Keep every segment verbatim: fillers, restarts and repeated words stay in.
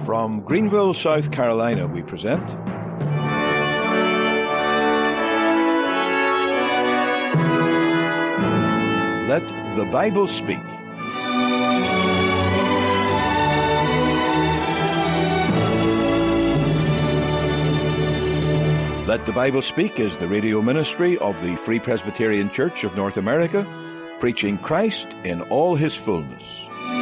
From Greenville, South Carolina, we present Let the Bible Speak. Let the Bible Speak is the radio ministry of the Free Presbyterian Church of North America, preaching Christ in all his fullness.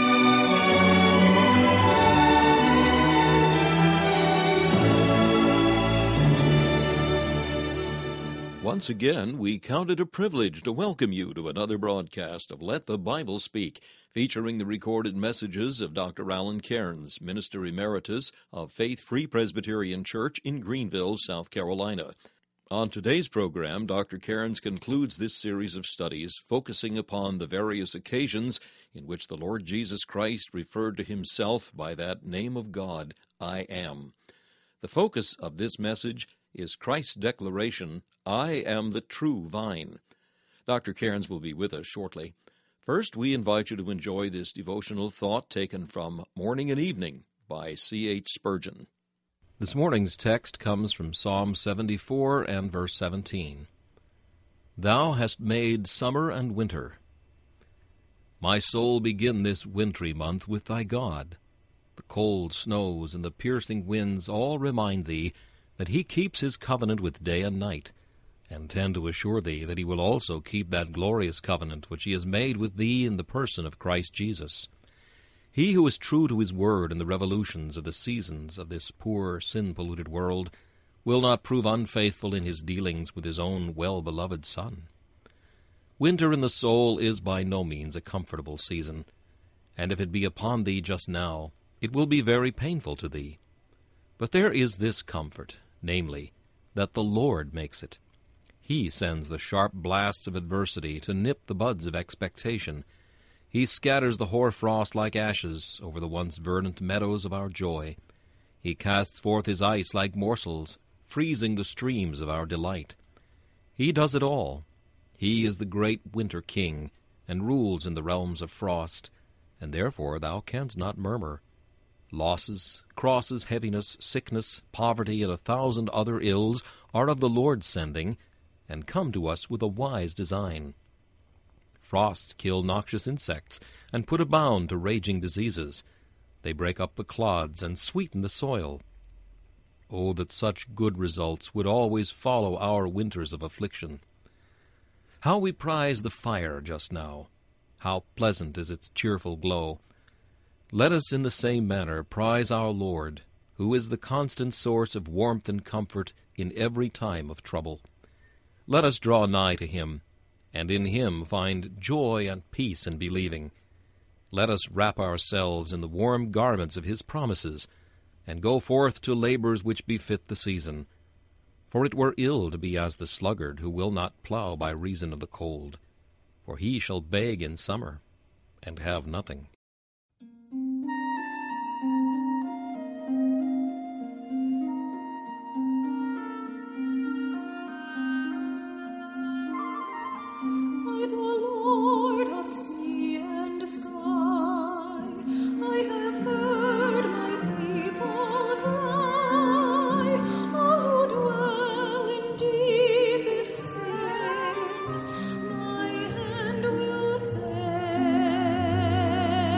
Once again, we count it a privilege to welcome you to another broadcast of Let the Bible Speak, featuring the recorded messages of Doctor Alan Cairns, Minister Emeritus of Faith Free Presbyterian Church in Greenville, South Carolina. On today's program, Doctor Cairns concludes this series of studies focusing upon the various occasions in which the Lord Jesus Christ referred to himself by that name of God, I am. The focus of this message is Christ's declaration, I am the true vine. Doctor Cairns will be with us shortly. First, we invite you to enjoy this devotional thought taken from Morning and Evening by C H Spurgeon. This morning's text comes from Psalm seventy-four and verse seventeen. Thou hast made summer and winter. My soul, begin this wintry month with thy God. The cold snows and the piercing winds all remind thee that he keeps his covenant with day and night, and tend to assure thee that he will also keep that glorious covenant which he has made with thee in the person of Christ Jesus. He who is true to his word in the revolutions of the seasons of this poor, sin-polluted world will not prove unfaithful in his dealings with his own well-beloved Son. Winter in the soul is by no means a comfortable season, and if it be upon thee just now, it will be very painful to thee. But there is this comfort, namely, that the Lord makes it. He sends the sharp blasts of adversity to nip the buds of expectation. He scatters the hoar-frost like ashes over the once verdant meadows of our joy. He casts forth his ice like morsels, freezing the streams of our delight. He does it all. He is the great winter king, and rules in the realms of frost, and therefore thou canst not murmur. Losses, crosses, heaviness, sickness, poverty, and a thousand other ills are of the Lord's sending, and come to us with a wise design. Frosts kill noxious insects, and put a bound to raging diseases. They break up the clods and sweeten the soil. Oh, that such good results would always follow our winters of affliction. How we prize the fire just now! How pleasant is its cheerful glow! Let us in the same manner prize our Lord, who is the constant source of warmth and comfort in every time of trouble. Let us draw nigh to him, and in him find joy and peace in believing. Let us wrap ourselves in the warm garments of his promises, and go forth to labors which befit the season. For it were ill to be as the sluggard who will not plow by reason of the cold, for he shall beg in summer, and have nothing. My hand will say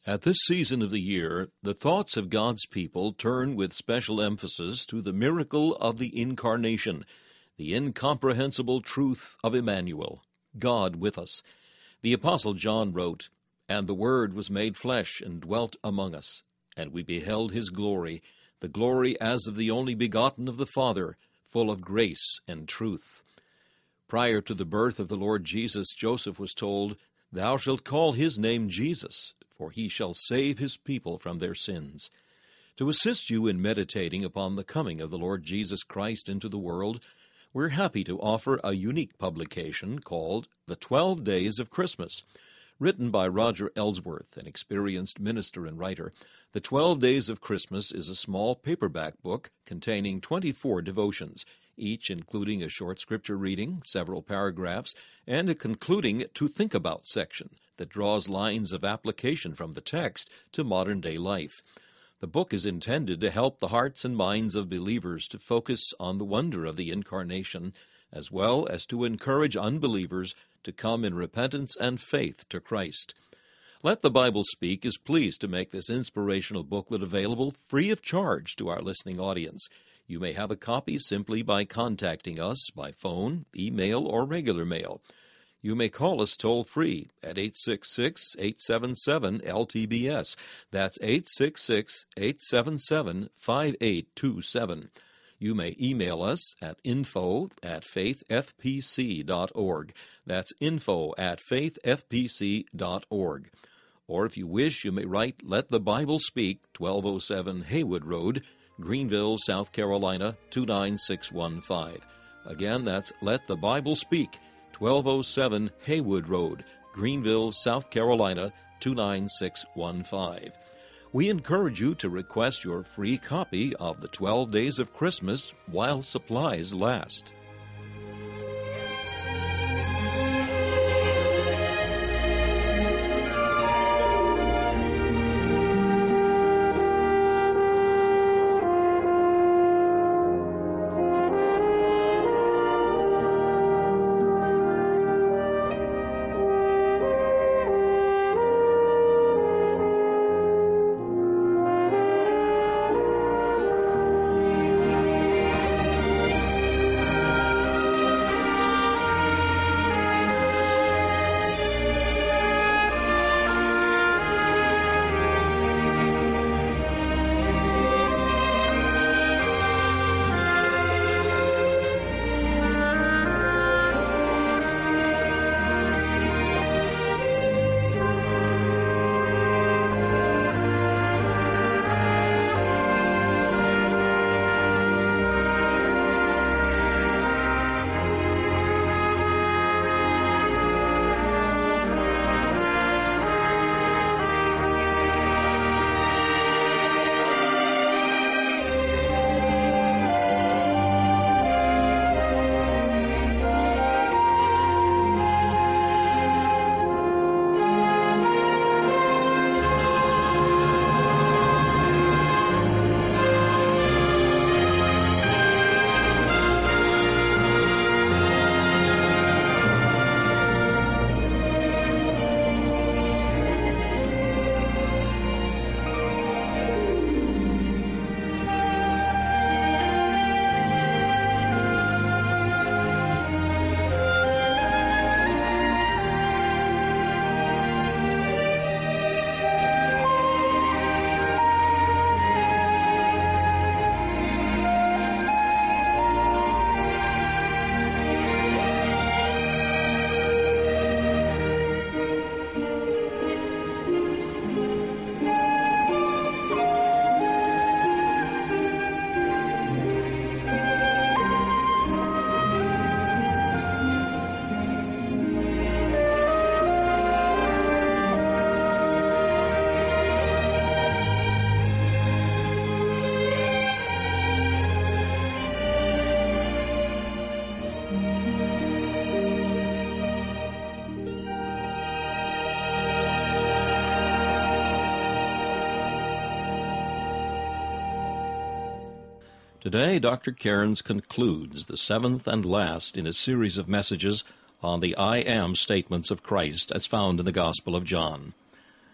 At this season of the year, the thoughts of God's people turn with special emphasis to the miracle of the Incarnation, the incomprehensible truth of Emmanuel, God with us. The Apostle John wrote, "And the Word was made flesh and dwelt among us, and we beheld his glory, the glory as of the only begotten of the Father, full of grace and truth." Prior to the birth of the Lord Jesus, Joseph was told, "Thou shalt call his name Jesus, for he shall save his people from their sins." To assist you in meditating upon the coming of the Lord Jesus Christ into the world, we're happy to offer a unique publication called The Twelve Days of Christmas. Written by Roger Ellsworth, an experienced minister and writer, The Twelve Days of Christmas is a small paperback book containing twenty-four devotions, each including a short scripture reading, several paragraphs, and a concluding To Think About section that draws lines of application from the text to modern-day life. The book is intended to help the hearts and minds of believers to focus on the wonder of the Incarnation, as well as to encourage unbelievers to come in repentance and faith to Christ. Let the Bible Speak is pleased to make this inspirational booklet available free of charge to our listening audience. You may have a copy simply by contacting us by phone, email, or regular mail. You may call us toll-free at eight six six, eight seven seven, L T B S. That's eight six six, eight seven seven, five eight two seven. You may email us at info at faith f p c dot org. That's info at faith f p c dot org. Or if you wish, you may write Let the Bible Speak, twelve oh seven Haywood Road, Greenville, South Carolina, two nine six one five. Again, that's Let the Bible Speak, twelve oh seven Haywood Road, Greenville, South Carolina, two nine six one five. We encourage you to request your free copy of the twelve Days of Christmas while supplies last. Today, Doctor Cairns concludes the seventh and last in a series of messages on the I Am statements of Christ as found in the Gospel of John.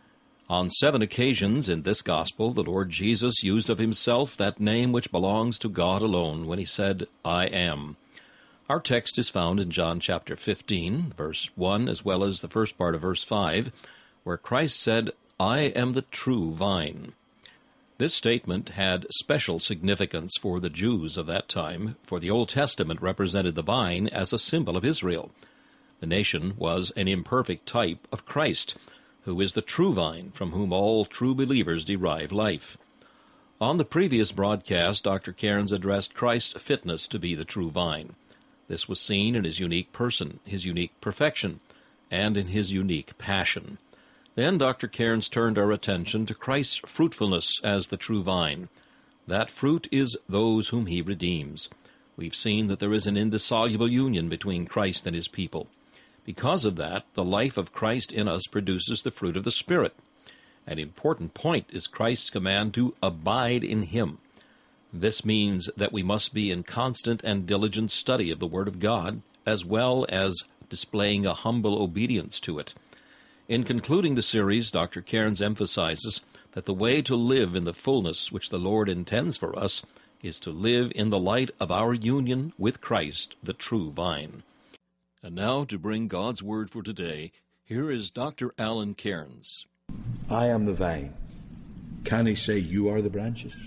On seven occasions in this gospel, the Lord Jesus used of himself that name which belongs to God alone when he said, I am. Our text is found in John chapter fifteen, verse one, as well as the first part of verse five, where Christ said, I am the true vine. This statement had special significance for the Jews of that time, for the Old Testament represented the vine as a symbol of Israel. The nation was an imperfect type of Christ, who is the true vine from whom all true believers derive life. On the previous broadcast, Doctor Cairns addressed Christ's fitness to be the true vine. This was seen in his unique person, his unique perfection, and in his unique passion. Then Doctor Cairns turned our attention to Christ's fruitfulness as the true vine. That fruit is those whom he redeems. We've seen that there is an indissoluble union between Christ and his people. Because of that, the life of Christ in us produces the fruit of the Spirit. An important point is Christ's command to abide in him. This means that we must be in constant and diligent study of the Word of God, as well as displaying a humble obedience to it. In concluding the series, Doctor Cairns emphasizes that the way to live in the fullness which the Lord intends for us is to live in the light of our union with Christ, the true vine. And now, to bring God's Word for today, here is Doctor Alan Cairns. I am the vine. Can he say, you are the branches?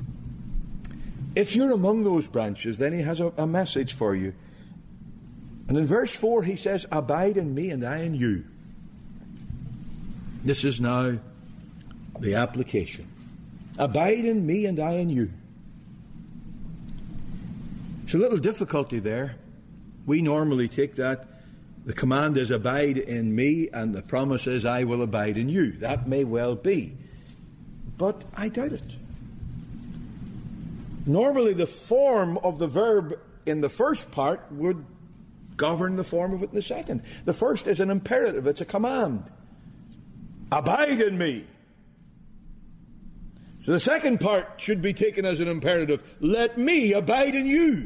If you're among those branches, then he has a, a message for you. And in verse four he says, abide in me and I in you. This is now the application. Abide in me and I in you. There's a little difficulty there. We normally take that, the command is abide in me, and the promise is I will abide in you. That may well be, but I doubt it. Normally the form of the verb in the first part would govern the form of it in the second. The first is an imperative, it's a command. Abide in me. So the second part should be taken as an imperative. Let me abide in you.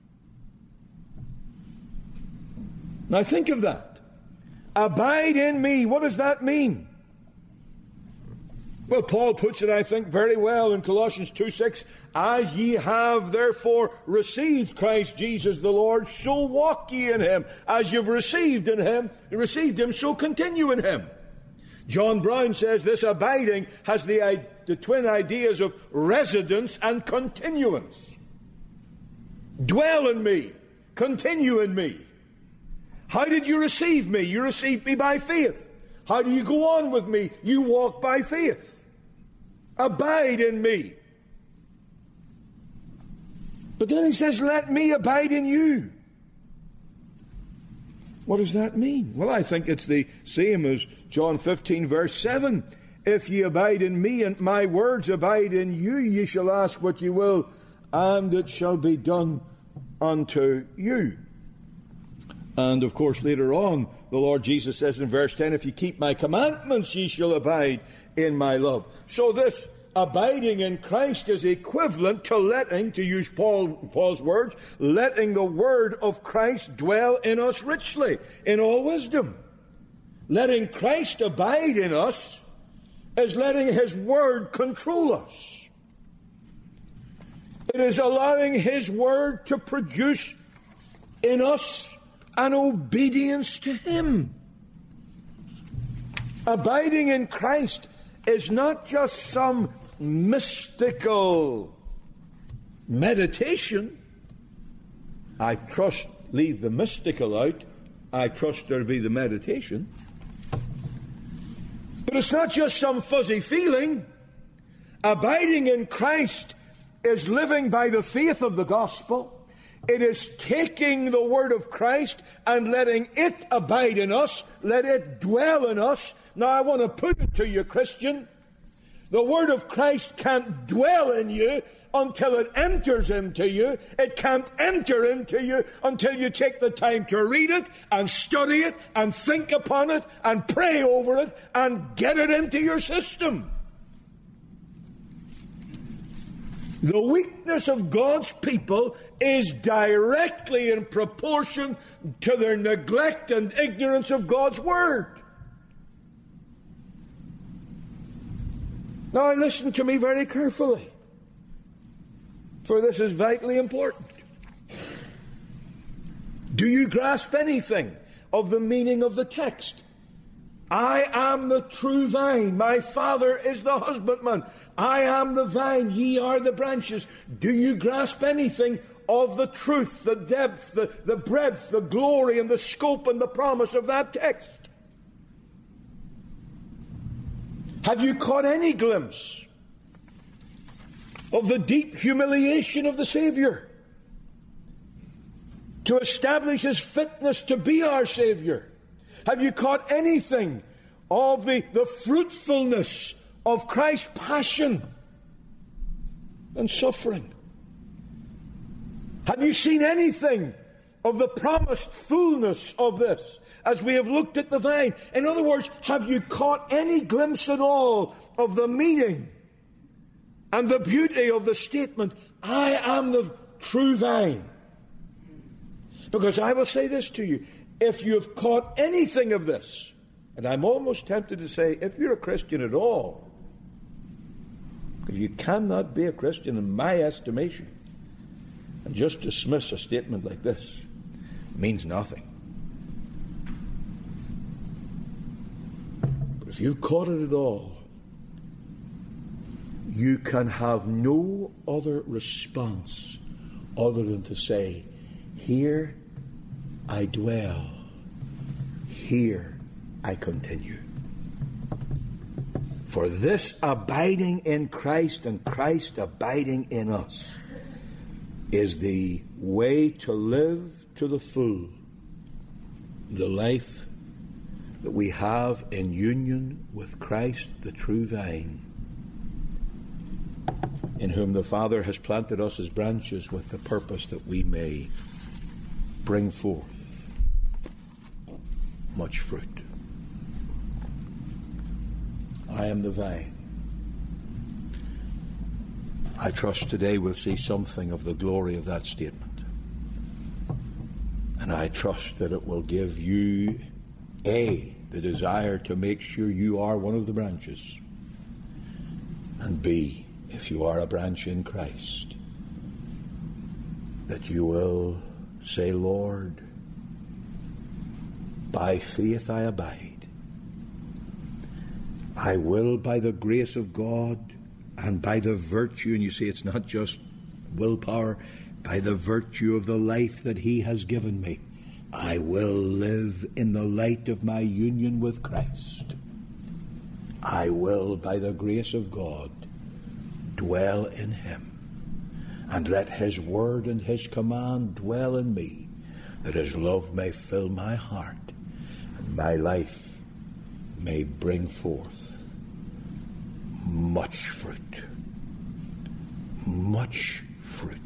Now think of that. Abide in me. What does that mean? Well, Paul puts it, I think, very well in Colossians two six. As ye have therefore received Christ Jesus the Lord, so walk ye in him. As you've received in him, received him, so continue in him. John Brown says this abiding has the, the twin ideas of residence and continuance. Dwell in me. Continue in me. How did you receive me? You received me by faith. How do you go on with me? You walk by faith. Abide in me. But then he says, let me abide in you. What does that mean? Well, I think it's the same as John fifteen, verse seven. If ye abide in me, and my words abide in you, ye shall ask what ye will, and it shall be done unto you. And, of course, later on, the Lord Jesus says in verse ten, if you keep my commandments, ye shall abide in my love. So this abiding in Christ is equivalent to letting, to use Paul, Paul's words, letting the word of Christ dwell in us richly, in all wisdom. Letting Christ abide in us is letting his word control us. It is allowing his word to produce in us an obedience to him. Abiding in Christ is not just some mystical meditation. I trust, leave the mystical out. I trust there'll be the meditation. But it's not just some fuzzy feeling. Abiding in Christ is living by the faith of the gospel. It is taking the word of Christ and letting it abide in us, let it dwell in us. Now I want to put it to you, Christian. The word of Christ can't dwell in you until it enters into you. It can't enter into you until you take the time to read it and study it and think upon it and pray over it and get it into your system. The weakness of God's people is directly in proportion to their neglect and ignorance of God's word. Now listen to me very carefully, for this is vitally important. Do you grasp anything of the meaning of the text? I am the true vine, my Father is the husbandman. I am the vine, ye are the branches. Do you grasp anything of the truth, the depth, the, the breadth, the glory, and the scope and the promise of that text? Have you caught any glimpse of the deep humiliation of the Savior to establish his fitness to be our Savior? Have you caught anything of the, the fruitfulness of Christ's passion and suffering? Have you seen anything of the promised fullness of this as we have looked at the vine? In other words, have you caught any glimpse at all of the meaning and the beauty of the statement, I am the true vine? Because I will say this to you, if you've caught anything of this, and I'm almost tempted to say, if you're a Christian at all, because you cannot be a Christian in my estimation, and just dismiss a statement like this means nothing. But if you've caught it at all, you can have no other response other than to say, here I dwell, here I continue. For this abiding in Christ and Christ abiding in us is the way to live to the full the life that we have in union with Christ, the true vine, in whom the Father has planted us as branches with the purpose that we may bring forth much fruit. I am the vine. I trust today we'll see something of the glory of that statement. And I trust that it will give you, A, the desire to make sure you are one of the branches, and B, if you are a branch in Christ, that you will say, Lord, by faith I abide. I will, by the grace of God and by the virtue, and you see it's not just willpower, by the virtue of the life that he has given me, I will live in the light of my union with Christ. I will, by the grace of God, dwell in him, and let his word and his command dwell in me, that his love may fill my heart, and my life may bring forth much fruit. Much fruit.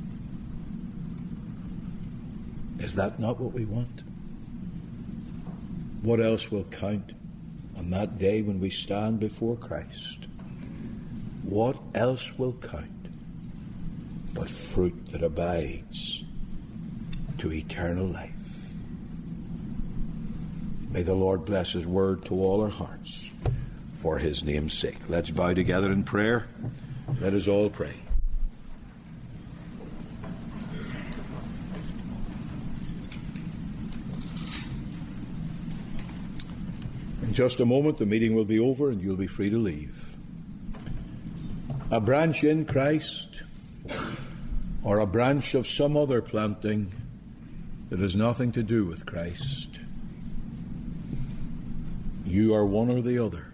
Is that not what we want? What else will count on that day when we stand before Christ? What else will count but fruit that abides to eternal life? May the Lord bless his word to all our hearts for his name's sake. Let's bow together in prayer. Let us all pray. In just a moment, the meeting will be over and you'll be free to leave. A branch in Christ, or a branch of some other planting that has nothing to do with Christ. You are one or the other.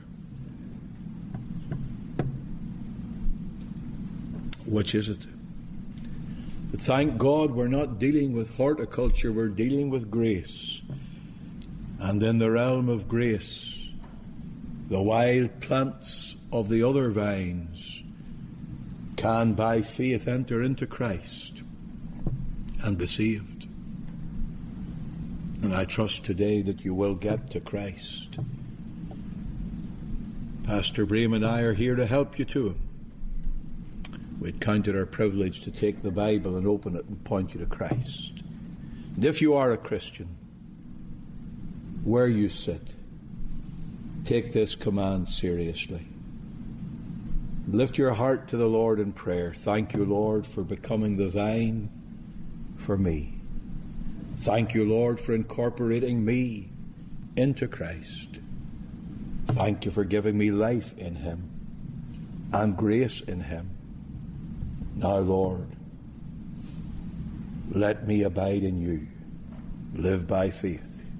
Which is it? But thank God we're not dealing with horticulture, we're dealing with grace. And in the realm of grace, the wild plants of the other vines can by faith enter into Christ and be saved. And I trust today that you will get to Christ. Pastor Braham and I are here to help you to him. We'd count it our privilege to take the Bible and open it and point you to Christ. And if you are a Christian, where you sit, take this command seriously. Lift your heart to the Lord in prayer. Thank you, Lord, for becoming the vine for me. Thank you, Lord, for incorporating me into Christ. Thank you for giving me life in him and grace in him. Now, Lord, let me abide in you, live by faith,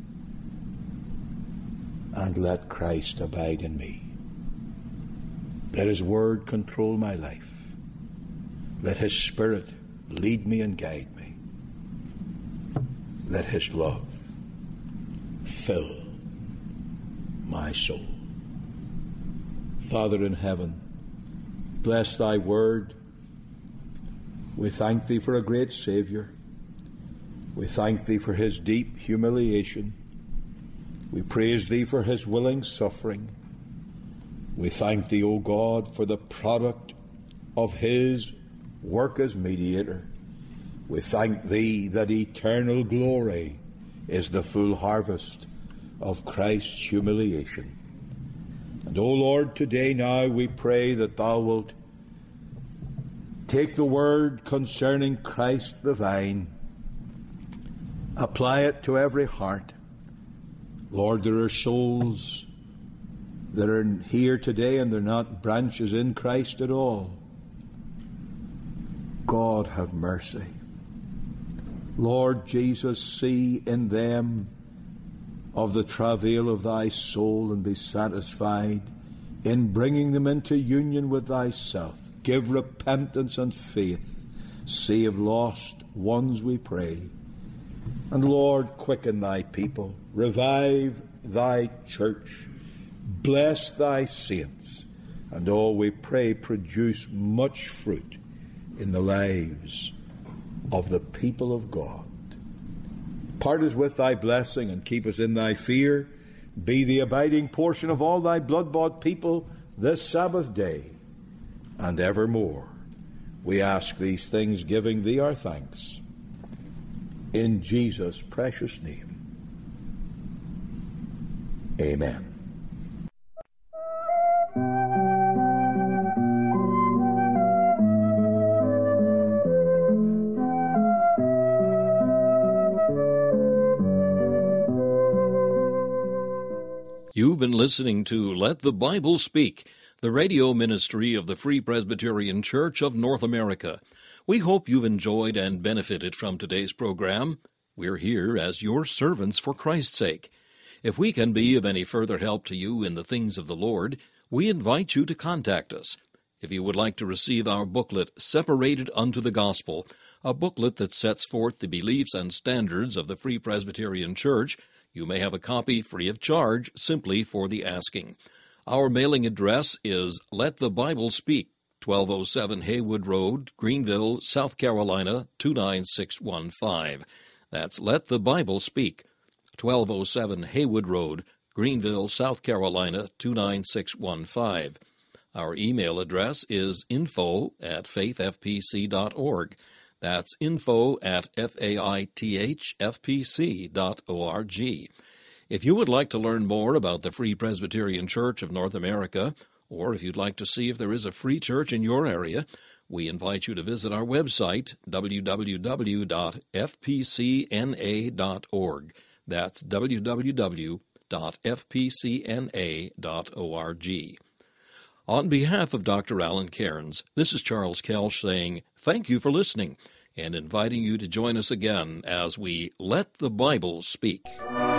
and let Christ abide in me. Let his word control my life. Let his Spirit lead me and guide me. Let his love fill my soul. Father in heaven, bless thy word. We thank thee for a great Savior. We thank thee for his deep humiliation. We praise thee for his willing suffering. We thank thee, O God, for the product of his work as mediator. We thank thee that eternal glory is the full harvest of Christ's humiliation. And, O Lord, today now we pray that thou wilt take the word concerning Christ the vine, apply it to every heart. Lord, there are souls that are here today and they're not branches in Christ at all. God, have mercy. Lord Jesus, see in them of the travail of thy soul and be satisfied in bringing them into union with thyself. Give repentance and faith. Save lost ones, we pray. And Lord, quicken thy people. Revive thy church. Bless thy saints. And all, we pray, produce much fruit in the lives of the people of God. Part us with thy blessing and keep us in thy fear. Be the abiding portion of all thy blood-bought people this Sabbath day and evermore. We ask these things, giving thee our thanks. In Jesus' precious name. Amen. You've been listening to Let the Bible Speak, the radio ministry of the Free Presbyterian Church of North America. We hope you've enjoyed and benefited from today's program. We're here as your servants for Christ's sake. If we can be of any further help to you in the things of the Lord, we invite you to contact us. If you would like to receive our booklet, Separated Unto the Gospel, a booklet that sets forth the beliefs and standards of the Free Presbyterian Church, you may have a copy free of charge simply for the asking. Our mailing address is Let the Bible Speak, twelve oh seven Haywood Road, Greenville, South Carolina, two nine six one five. That's Let the Bible Speak, twelve oh seven Haywood Road, Greenville, South Carolina, two nine six one five. Our email address is info at faith f p c dot org. That's info at faithfpc dot org. If you would like to learn more about the Free Presbyterian Church of North America, or if you'd like to see if there is a free church in your area, we invite you to visit our website, w w w dot f p c n a dot org. That's w w w dot f p c n a dot org. On behalf of Doctor Alan Cairns, this is Charles Kelsch saying thank you for listening and inviting you to join us again as we Let the Bible Speak.